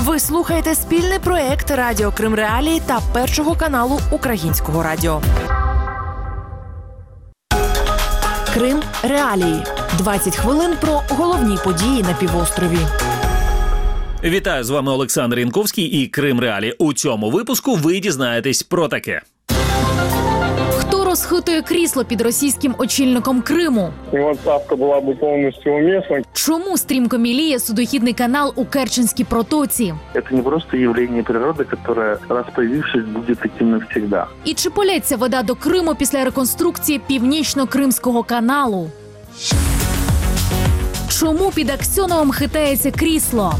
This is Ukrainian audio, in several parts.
Ви слухаєте спільний проєкт Радіо Крим Реалії та Першого каналу Українського радіо. Крим Реалії. 20 хвилин про головні події на півострові. Вітаю, з вами Олександр Янковський і Крим Реалії. У цьому випуску ви дізнаєтесь про таке. Хто розхитує крісло під російським очільником Криму? Його відставка була б повністю умісна. Чому стрімко міліє судоходний канал у Керченській протоці? Це не просто явлення природи, яке, раз появившись, буде таким навсегда. І чи полється вода до Криму після реконструкції Північно-Кримського каналу? Чому під Аксьоновим хитається крісло?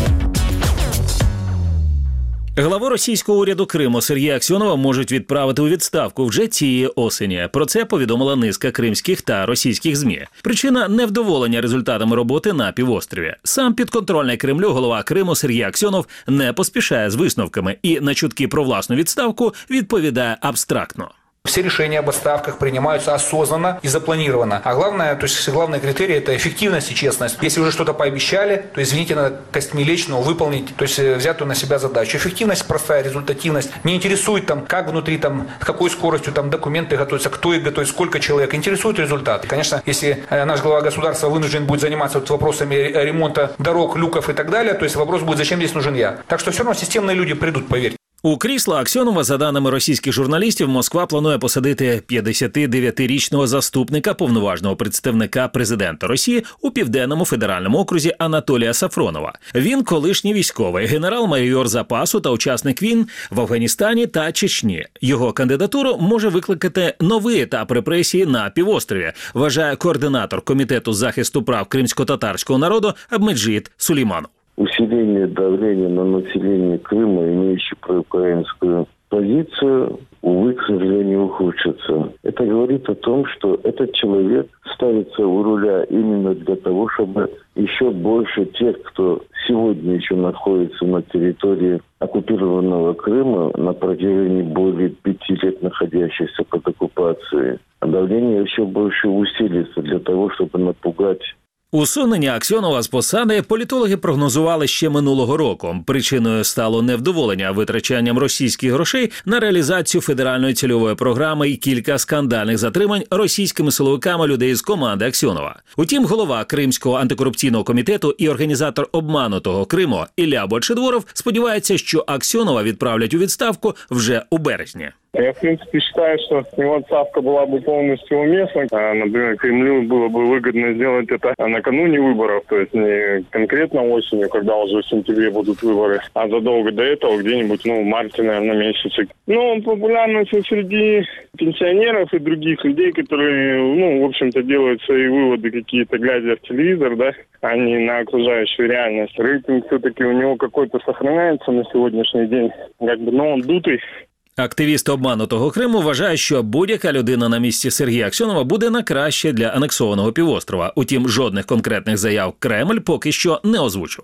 Главу російського уряду Криму Сергія Аксьонова можуть відправити у відставку вже цієї осені. Про це повідомила низка кримських та російських ЗМІ. Причина – невдоволення результатами роботи на півострові. Сам підконтрольний Кремлю голова Криму Сергій Аксьонов не поспішає з висновками і на чутки про власну відставку відповідає абстрактно. Все решения об отставках принимаются осознанно и запланированно. А главное, то есть главный критерий – это эффективность и честность. Если уже что-то пообещали, то, извините, надо костьми лечь, но выполнить, то есть взятую на себя задачу. Эффективность простая, результативность. Не интересует там, как внутри, там, с какой скоростью там документы готовятся, кто их готовит, сколько человек. Интересует результат. Конечно, если наш глава государства вынужден будет заниматься вот вопросами ремонта дорог, люков и так далее, то есть вопрос будет, зачем здесь нужен я. Так что все равно системные люди придут, поверьте. У крісло Аксьонова, за даними російських журналістів, Москва планує посадити 59-річного заступника повноважного представника президента Росії у Південному федеральному окрузі Анатолія Сафронова. Він колишній військовий, генерал-майор запасу та учасник війн в Афганістані та Чечні. Його кандидатуру може викликати новий етап репресії на півострові, вважає координатор Комітету захисту прав кримсько-татарського народу Абмеджит Сулейманов. Усиление давления на население Крыма, имеющее проукраинскую позицию, увы, к сожалению, ухудшится. Это говорит о том, что этот человек ставится у руля именно для того, чтобы еще больше тех, кто сегодня еще находится на территории оккупированного Крыма, на протяжении более 5 лет находящихся под оккупацией, давление еще больше усилится для того, чтобы напугать. Усунення Аксьонова з посади політологи прогнозували ще минулого року. Причиною стало невдоволення витрачанням російських грошей на реалізацію федеральної цільової програми і кілька скандальних затримань російськими силовиками людей з команди Аксьонова. Утім, голова Кримського антикорупційного комітету і організатор обманутого Криму Ілля Бочедворов сподівається, що Аксьонова відправлять у відставку вже у березні. Я, в принципе, считаю, что его отставка была бы полностью уместна. Например, Кремлю было бы выгодно сделать это накануне выборов, то есть не конкретно осенью, когда уже в сентябре будут выборы, а задолго до этого где-нибудь, в марте, наверное, месяце. Но популярность среди пенсионеров и других людей, которые, в общем-то, делают свои выводы какие-то, глядя в телевизор, да, а не на окружающую реальность. Рейтинг все-таки у него какой-то сохраняется на сегодняшний день, но он дутый. Активісти обманутого Криму вважають, що будь-яка людина на місці Сергія Аксьонова буде на краще для анексованого півострова. Утім, жодних конкретних заяв Кремль поки що не озвучив.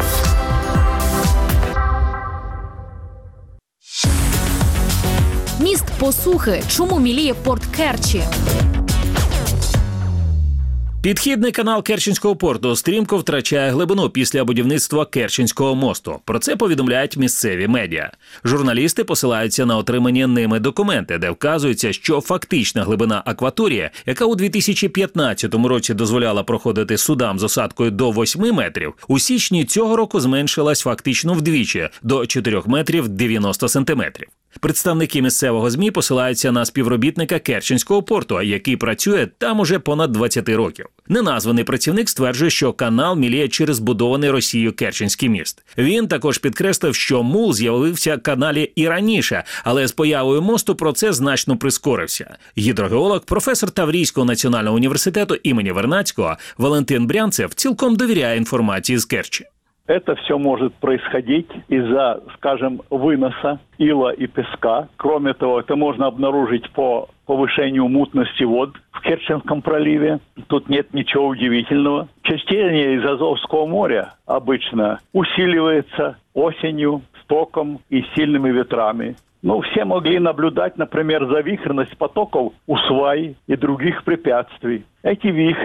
Міст посухи. Чому міліє порт Керчі? Підхідний канал Керченського порту стрімко втрачає глибину після будівництва Керченського мосту. Про це повідомляють місцеві медіа. Журналісти посилаються на отримані ними документи, де вказується, що фактична глибина акваторії, яка у 2015 році дозволяла проходити судам з осадкою до 8 метрів, у січні цього року зменшилась фактично вдвічі – до 4 метрів 90 сантиметрів. Представники місцевого ЗМІ посилаються на співробітника Керченського порту, який працює там уже понад 20 років. Неназваний працівник стверджує, що канал міліє через збудований Росією Керченський міст. Він також підкреслив, що мул з'явився в каналі і раніше, але з появою мосту процес значно прискорився. Гідрогеолог, професор Таврійського національного університету імені Вернадського Валентин Брянцев цілком довіряє інформації з Керчі. Это все может происходить из-за, скажем, выноса ила и песка. Кроме того, это можно обнаружить по повышению мутности вод в Керченском проливе. Тут нет ничего удивительного. Частение из Азовского моря обычно усиливается осенью, стоком и сильными ветрами. Все могли наблюдать, например, завихренность потоков у свай и других препятствий. Эти вихри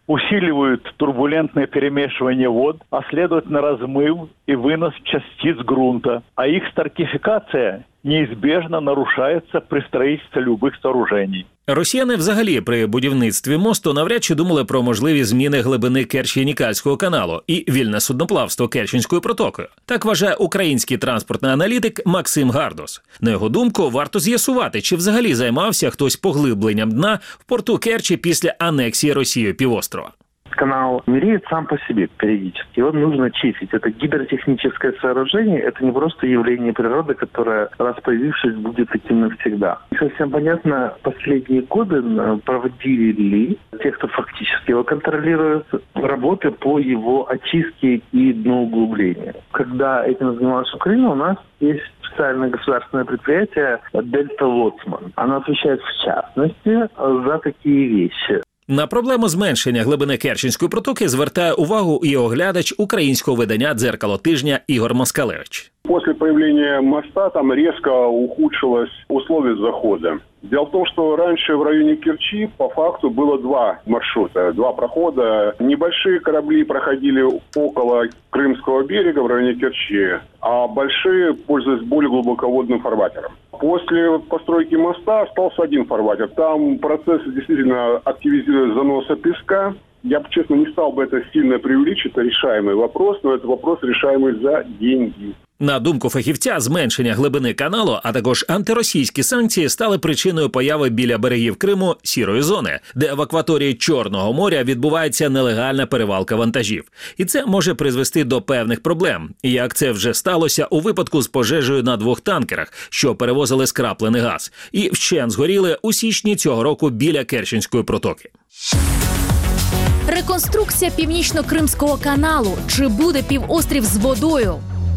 усиливают турбулентное перемешивание вод, а следовательно размыв и вынос частиц грунта. А их стратификация неизбежно нарушается при строительстве любых сооружений. Росіяни взагалі при будівництві мосту навряд чи думали про можливі зміни глибини Керчі-Нікальського каналу і вільне судноплавство Керченською протокою. Так вважає український транспортний аналітик Максим Гардус. На його думку, варто з'ясувати, чи взагалі займався хтось поглибленням дна в порту Керчі після анексії Росією півострова. Канал мелеет сам по себе периодически. Его нужно чистить. Это гидротехническое сооружение, это не просто явление природы, которое, раз появившись, будет таким навсегда. Не совсем понятно, последние годы проводили те, кто фактически его контролирует, работы по его очистке и дноуглублению. Когда этим занималась Украина, у нас есть специальное государственное предприятие «Дельта Лоцман». Оно отвечает в частности за такие вещи. На проблему зменшення глибини Керченської протоки звертає увагу і оглядач українського видання «Дзеркало тижня» Ігор Москалевич. После появления моста там резко ухудшилось условия захода. Дело в том, что раньше в районе Керчи по факту было два маршрута, два прохода. Небольшие корабли проходили около Крымского берега в районе Керчи, а большие пользовались более глубоководным фарватером. После постройки моста остался один фарватер. Там процесс действительно активизирует заноса песка. Я бы, честно, не стал бы это сильно преувеличить, это решаемый вопрос, но это вопрос, решаемый за деньги. На думку фахівця, зменшення глибини каналу, а також антиросійські санкції стали причиною появи біля берегів Криму сірої зони, де в акваторії Чорного моря відбувається нелегальна перевалка вантажів. І це може призвести до певних проблем, як це вже сталося у випадку з пожежею на 2 танкерах, що перевозили скраплений газ, і вщент згоріли у січні цього року біля Керченської протоки. Реконструкція Північно-Кримського каналу. Чи буде півострів з водою?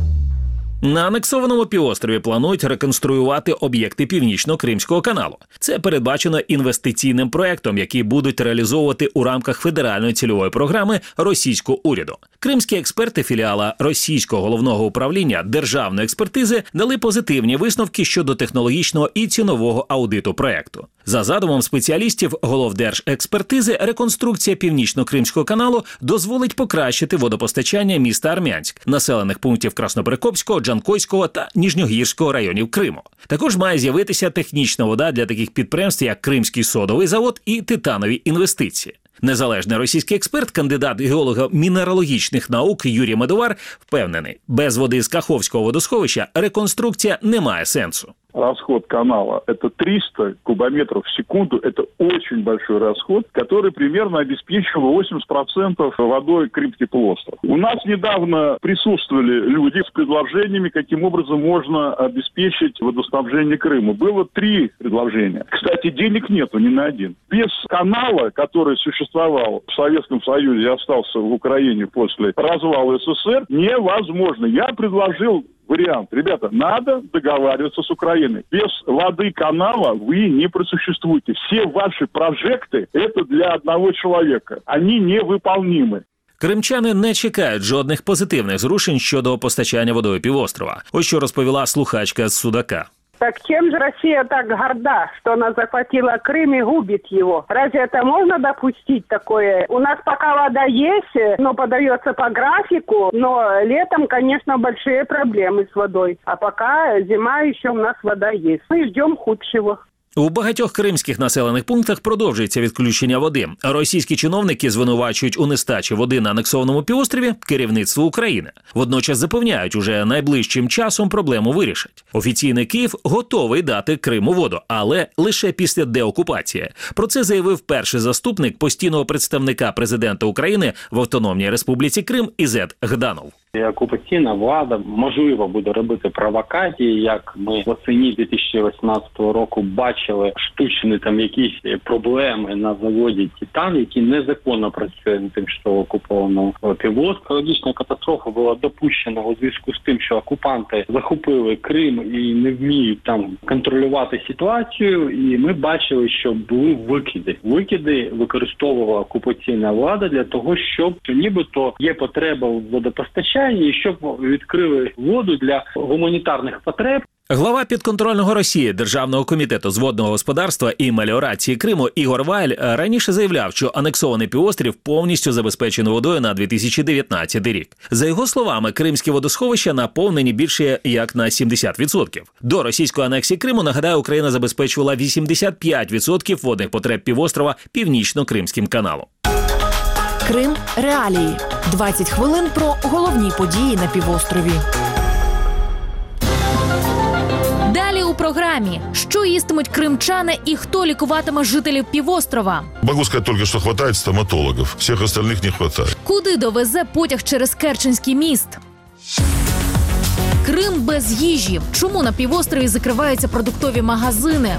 На анексованому півострові планують реконструювати об'єкти Північно-Кримського каналу. Це передбачено інвестиційним проектом, який будуть реалізовувати у рамках федеральної цільової програми російського уряду. Кримські експерти філіала Російського головного управління державної експертизи дали позитивні висновки щодо технологічного і цінового аудиту проекту. За задумом спеціалістів Головдержекспертизи, реконструкція Північно-Кримського каналу дозволить покращити водопостачання міста Армянськ, населених пунктів Красноперекопського, Джанкойського та Ніжньогірського районів Криму. Також має з'явитися технічна вода для таких підприємств, як Кримський содовий завод і титанові інвестиції. Незалежний російський експерт, кандидат геолого-мінералогічних наук Юрій Медовар впевнений, без води з Каховського водосховища реконструкція не має сенсу. Расход канала – это 300 кубометров в секунду. Это очень большой расход, который примерно обеспечивал 80% водой Крымский полуостров. У нас недавно присутствовали люди с предложениями, каким образом можно обеспечить водоснабжение Крыма. Было 3 предложения. Кстати, денег нету ни на один. Без канала, который существовал в Советском Союзе и остался в Украине после развала СССР, невозможно. Я предложил вариант. Ребята, надо договариваться с Украиной. Без воды канала вы не просуществуете. Все ваши прожекты – это для одного человека. Они невыполнимы. Кримчани не чекають жодних позитивних зрушень щодо постачання водою півострова. Ось що розповіла слухачка з Судака. Так чем же Россия так горда, что она захватила Крым и губит его? Разве это можно допустить такое? У нас пока вода есть, но подается по графику, но летом, конечно, большие проблемы с водой. А пока зима еще у нас вода есть. Мы ждем худшего. У багатьох кримських населених пунктах продовжується відключення води. Російські чиновники звинувачують у нестачі води на анексованому півострові керівництво України. Водночас запевняють, уже найближчим часом проблему вирішать. Офіційний Київ готовий дати Криму воду, але лише після деокупації. Про це заявив перший заступник постійного представника президента України в Автономній Республіці Крим Ізет Гданов. Окупаційна влада, можливо, буде робити провокації, як ми восені 2018 року бачили штучні там якісь проблеми на заводі «Титан», який незаконно працює на тимчасово окупованому півострові. Екологічна катастрофа була допущена у зв'язку з тим, що окупанти захопили Крим і не вміють там контролювати ситуацію. І ми бачили, що були викиди. Викиди використовувала окупаційна влада для того, щоб нібито є потреба в водопостачанні, і щоб відкрили воду для гуманітарних потреб. Глава підконтрольного Росії Державного комітету з водного господарства і меліорації Криму Ігор Вайль раніше заявляв, що анексований півострів повністю забезпечено водою на 2019 рік. За його словами, кримські водосховища наповнені більше як на 70%. До російської анексії Криму, нагадаю, Україна забезпечувала 85% водних потреб півострова Північно-Кримським каналом. Крим реалії. 20 хвилин про головні події на півострові. Далі у програмі. Що їстимуть кримчани і хто лікуватиме жителів півострова? Могу сказать только, что хватает стоматологов. Всех остальных не хватает. Куди довезе потяг через Керченський міст? Крим без їжі. Чому на півострові закриваються продуктові магазини?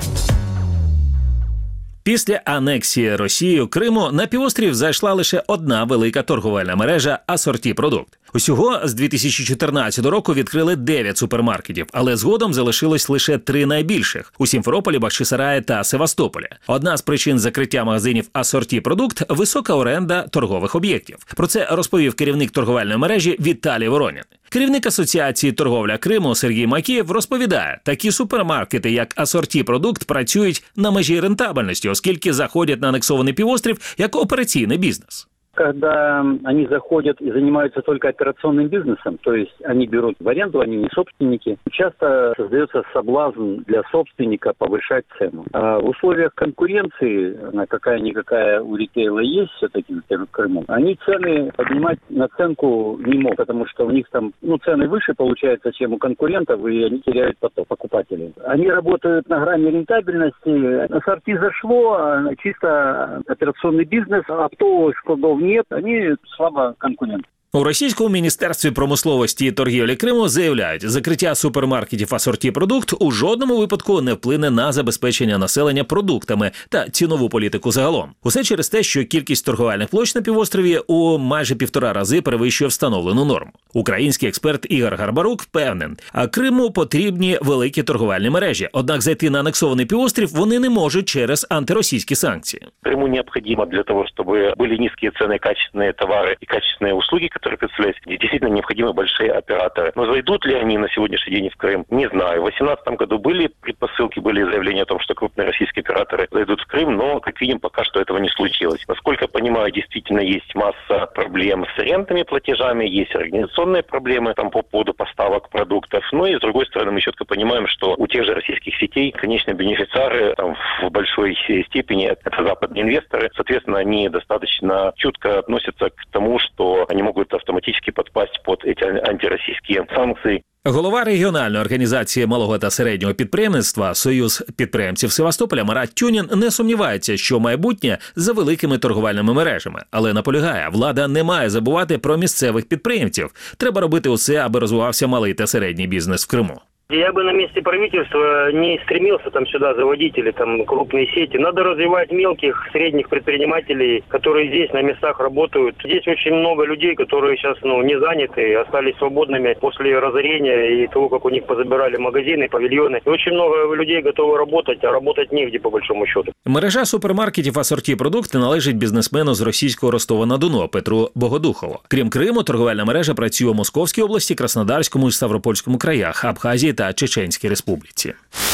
Після анексії Росією Криму на півострів зайшла лише одна велика торговельна мережа «Асорті Продукт». Усього з 2014 року відкрили 9 супермаркетів, але згодом залишилось лише 3 найбільших – у Сімферополі, Бахчисараї та Севастополі. Одна з причин закриття магазинів «Асорті Продукт» – висока оренда торгових об'єктів. Про це розповів керівник торговельної мережі Віталій Воронін. Керівник Асоціації торговля Криму Сергій Макієв розповідає, такі супермаркети, як «Асорті Продукт», працюють на межі рентабельності, оскільки заходять на анексований півострів як операційний бізнес. Когда они заходят и занимаются только операционным бизнесом, то есть они берут в аренду, они не собственники, часто создается соблазн для собственника повышать цену. А в условиях конкуренции, какая-никакая у ритейла есть все-таки в Крыму, они цены поднимать наценку не могут, потому что у них там цены выше получается, чем у конкурентов, и они теряют поток покупателей. Они работают на грани рентабельности. Асорти зашло, чисто операционный бизнес, оптовых складов нет, они слабо конкурентны. У російському міністерстві промисловості і торгівлі Криму заявляють, закриття супермаркетів «Асорті Продукт» у жодному випадку не вплине на забезпечення населення продуктами та цінову політику загалом. Усе через те, що кількість торговельних площ на півострові у майже 1,5 рази перевищує встановлену норму. Український експерт Ігор Гарбарук певнен, а Криму потрібні великі торговельні мережі. Однак зайти на анексований півострів вони не можуть через антиросійські санкції. Криму необходимо для того, чтобы были низкие цены, качественные товары и качественные услуги, которые представляют, действительно необходимы большие операторы. Но зайдут ли они на сегодняшний день в Крым, не знаю. В 2018 году были предпосылки, были заявления о том, что крупные российские операторы зайдут в Крым, но, как видим, пока что этого не случилось. Насколько я понимаю, действительно есть масса проблем с арендными платежами, есть организационные проблемы там по поводу поставок продуктов. Ну и, с другой стороны, мы четко понимаем, что у тех же российских сетей, конечно, бенефициары там, в большой степени это западные инвесторы. Соответственно, они достаточно чутко относятся к тому, что они могут автоматически подпасть под эти антиросійські санкції. Голова регіональної організації малого та середнього підприємництва «Союз підприємців Севастополя» Марат Тюнін не сумнівається, що майбутнє за великими торговельними мережами. Але наполягає, влада не має забувати про місцевих підприємців. Треба робити усе, аби розвивався малий та середній бізнес в Криму. Я бы на месте правительства не стремился там сюда заводить или там крупные сети. Надо развивать мелких, средних предпринимателей, которые здесь на местах работают. Здесь очень много людей, которые сейчас не заняты, остались свободными после разорения и того, как у них позабирали магазины, павильоны. И очень много людей готовы работать, а работать негде по большому счету. Мережа супермаркетів «Асорті Продукт» належить бізнесмену з російського Ростова-на-Дону Петру Богодухову. Крім Криму, торговельна мережа працює у Московській області, Краснодарському і Ставропольському краях, Абхазії та Чеченській Республіці.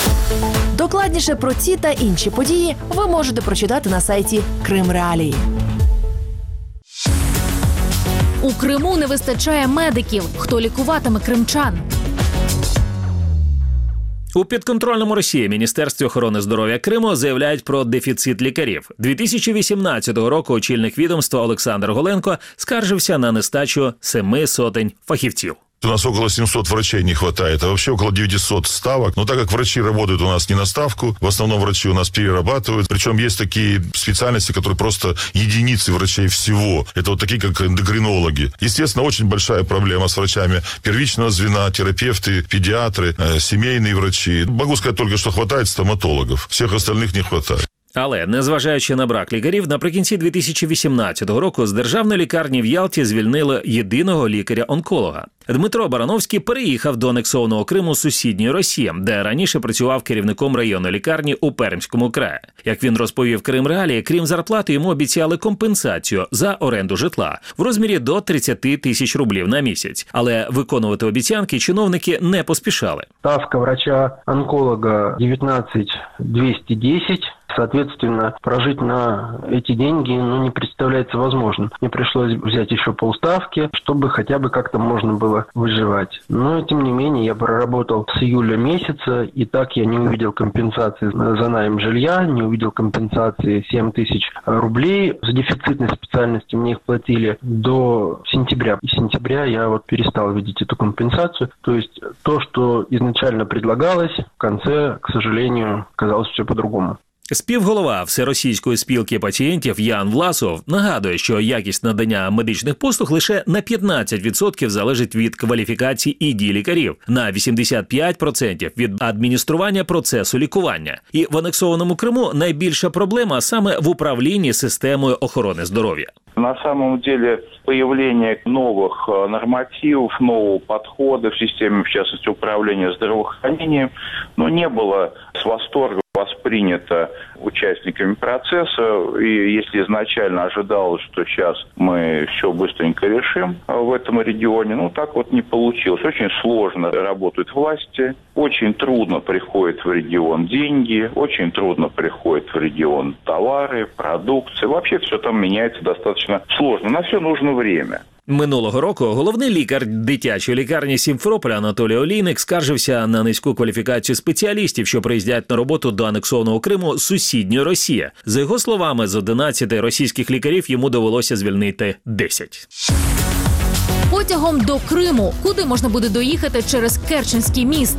Докладніше про ці та інші події ви можете прочитати на сайті Крим Реалії. У Криму не вистачає медиків. Хто лікуватиме кримчан? У підконтрольному Росії Міністерстві охорони здоров'я Криму заявляють про дефіцит лікарів. 2018 року очільник відомства Олександр Голенко скаржився на нестачу 700 фахівців. У нас около 700 врачей не хватает, а вообще около 900 ставок. Но так как врачи работают у нас не на ставку, в основном врачи у нас перерабатывают. Причем есть такие специальности, которые просто единицы врачей всего. Это вот такие, как эндокринологи. Естественно, очень большая проблема с врачами первичного звена, терапевты, педиатры, семейные врачи. Могу сказать только, что хватает стоматологов. Всех остальных не хватает. Але, незважаючи на брак лікарів, наприкінці 2018 року з державної лікарні в Ялті звільнили єдиного лікаря-онколога. Дмитро Барановський переїхав до анексованого Криму з сусідньої Росії, де раніше працював керівником районної лікарні у Пермському краї. Як він розповів Крим Реалії, крім зарплати, йому обіцяли компенсацію за оренду житла в розмірі до 30 тисяч рублів на місяць. Але виконувати обіцянки чиновники не поспішали. Ставка врача-онколога 19 210. Соответственно, прожить на эти деньги не представляется возможным. Мне пришлось взять еще полставки, чтобы хотя бы как-то можно было выживать. Но, тем не менее, я проработал с июля месяца, и так я не увидел компенсации за найм жилья, не увидел компенсации 7 тысяч рублей. За дефицитной специальности мне их платили до сентября. И с сентября я перестал видеть эту компенсацию. То есть то, что изначально предлагалось, в конце, к сожалению, оказалось все по-другому. Співголова Всеросійської спілки пацієнтів Ян Власов нагадує, що якість надання медичних послуг лише на 15% залежить від кваліфікації і дій лікарів, на 85% від адміністрування процесу лікування. І в анексованому Криму найбільша проблема саме в управлінні системою охорони здоров'я. На самом деле появление новых нормативов, нового подхода в системе, в частности, управления здравоохранением, не было с восторгом воспринято участниками процесса. И если изначально ожидалось, что сейчас мы все быстренько решим в этом регионе, так не получилось. Очень сложно работают власти, очень трудно приходят в регион деньги, очень трудно приходят в регион товары, продукция. Вообще все там меняется достаточно сложно. На все нужно время. Минулого року головний лікар дитячої лікарні Сімферополя Анатолій Олійник скаржився на низьку кваліфікацію спеціалістів, що приїздять на роботу до анексованого Криму з сусідньої Росії. За його словами, з 11 російських лікарів йому довелося звільнити 10. Потягом до Криму. Куди можна буде доїхати через Керченський міст?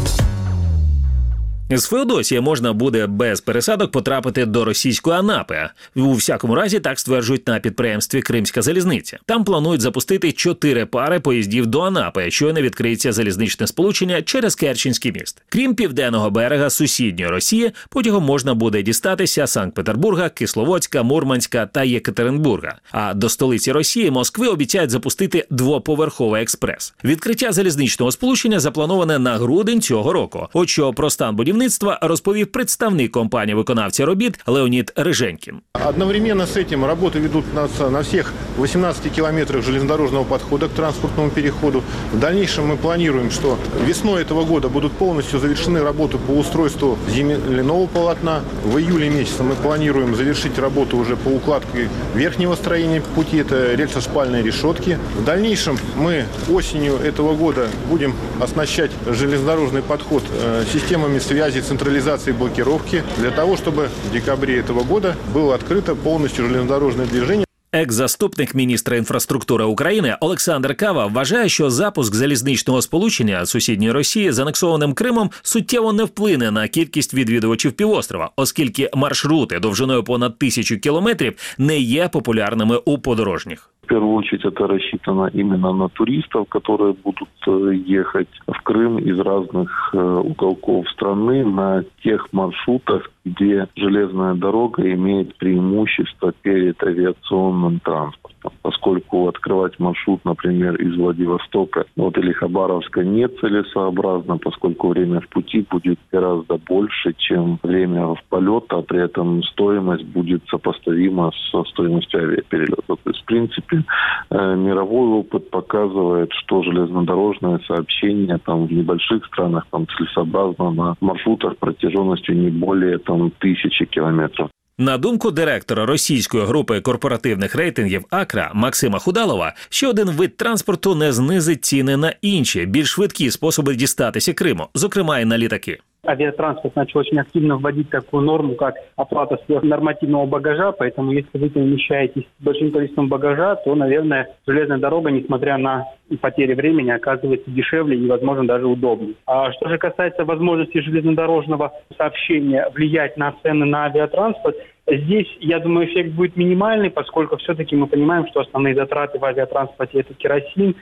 З Феодосії можна буде без пересадок потрапити до російської Анапи. У всякому разі, так стверджують на підприємстві «Кримська залізниця». Там планують запустити 4 пари поїздів до Анапи, щойно відкриється залізничне сполучення через Керченський міст. Крім південного берега сусідньої Росії, потягом можна буде дістатися Санкт-Петербурга, Кисловодська, Мурманська та Єкатеринбурга. А до столиці Росії, Москви, обіцяють запустити 2-поверховий експрес. Відкриття залізничного сполучення заплановане на грудень цього року. От що про стан будівництва розповів представник компанії-виконавця робіт Леонід Риженькін. Одновременно с этим работы ведут на всех 18 километрах железнодорожного подхода к транспортному переходу. В дальнейшем мы планируем, что весной этого года будут полностью завершены работы по устройству земляного полотна. В июле месяце мы планируем завершить работу уже по укладке верхнего строения пути, это рельсоспальные решетки. В дальнейшем мы осенью этого года будем оснащать железнодорожный подход системами связи, централизации, блокировки, для того, чтобы в декабре этого года было открыто полностью железнодорожное движение. Екс-заступник міністра інфраструктури України Олександр Кава вважає, що запуск залізничного сполучення сусідньої Росії з анексованим Кримом суттєво не вплине на кількість відвідувачів півострова, оскільки маршрути довжиною понад 1000 кілометрів не є популярними у подорожніх. В первую очередь это рассчитано именно на туристов, которые будут ехать в Крым из разных уголков страны на тех маршрутах, где железная дорога имеет преимущество перед авиационным транспортом. Поскольку открывать маршрут, например, из Владивостока или Хабаровска нецелесообразно, поскольку время в пути будет гораздо больше, чем время в полета, а при этом стоимость будет сопоставима со стоимостью авиаперелета. То есть, в принципе, мировой опыт показывает, что железнодорожное сообщение в небольших странах целесообразно на маршрутах протяженностью не более 1000 километров. На думку директора російської групи корпоративних рейтингів «Акра» Максима Худалова, ще один вид транспорту не знизить ціни на інші, більш швидкі способи дістатися Криму, зокрема і на літаки. Авиатранспорт начал очень активно вводить такую норму, как оплата сверхнормативного багажа, поэтому если вы перемещаетесь с большим количеством багажа, то, наверное, железная дорога, несмотря на потери времени, оказывается дешевле и, возможно, даже удобнее. А что же касается возможности железнодорожного сообщения влиять на цены на авиатранспорт, здесь, я думаю, эффект будет минимальный, поскольку все-таки мы понимаем, что основные затраты в авиатранспорте – это керосин.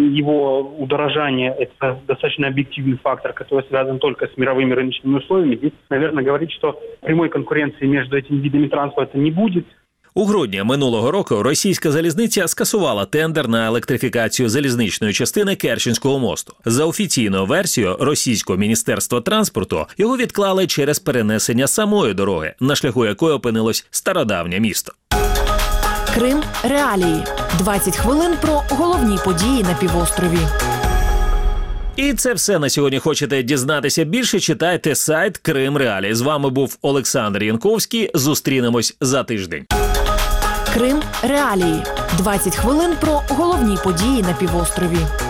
Его удорожание – это достаточно объективный фактор, который связан только с мировыми рыночными условиями. Здесь, наверное, говорить, что прямой конкуренции между этими видами транспорта не будет. У грудні минулого року російська залізниця скасувала тендер на електрифікацію залізничної частини Керченського мосту. За офіційною версією російського міністерства транспорту його відклали через перенесення самої дороги, на шляху якої опинилось стародавнє місто. Крим реалії. 20 хвилин про головні події на півострові. І це все на сьогодні. Хочете дізнатися більше? Читайте сайт Крим Реалії. З вами був Олександр Янковський. Зустрінемось за тиждень. Крим реалії. 20 хвилин про головні події на півострові.